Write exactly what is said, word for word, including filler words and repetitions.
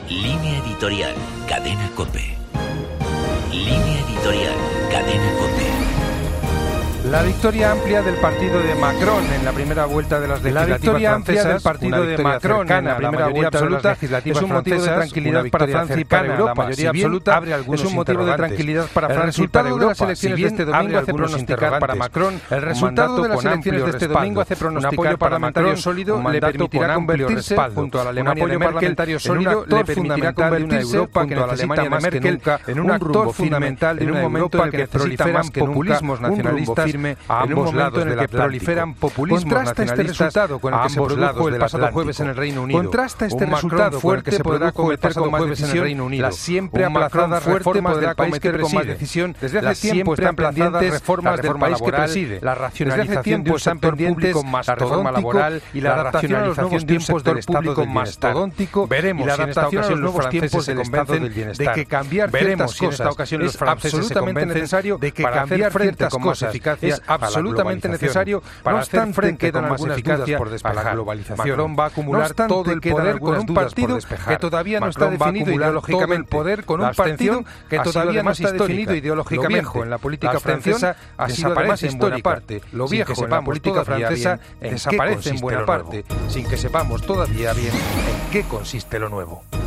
Línea editorial, Cadena COPE. Línea editorial, Cadena COPE. La victoria amplia del partido de Macron en la primera vuelta de las legislativas La victoria amplia francesas, del partido de Macron en la primera vuelta de las legislativas es un motivo de tranquilidad para Francia y para Europa. La mayoría absoluta abre algunos es un motivo de tranquilidad para Francia y para Europa. El resultado de las elecciones de este domingo hace pronosticar para Macron el resultado de las elecciones de este domingo hace pronosticar un apoyo parlamentario sólido le permitirá convertirse junto a la Alemania de Merkel en un actor fundamental de una Europa junto a la Alemania de Merkel en un actor fundamental en un momento en el que proliferan populismos nacionalistas a ambos lados en el que proliferan populismos Contrasta este resultado con el que se produjo el pasado jueves en el Reino Unido. Contrasta este resultado con el que se produjo el pasado jueves en el Reino Unido. Las siempre aplazadas reformas del país que con más decisión. Desde hace tiempo están pendientes reformas del país que preside. La racionalización de un sector público mastodóntico y la adaptación a los nuevos tiempos del Estado mastodóntico. Veremos si en esta ocasión los franceses se convencen de que cambiar ciertas cosas es absolutamente necesario de que cambiar ciertas cosas es absolutamente necesario. Para hacer frente con más eficacia por despejar la globalización. Macron va a acumular no todo el poder con un partido que todavía no está definido ideológicamente. El poder con un partido que todavía no está definido ideológicamente. Lo viejo en la política francesa ha sido además en buena parte. Lo viejo en la política francesa desaparece en buena parte, sin que sepamos todavía bien en qué consiste lo nuevo.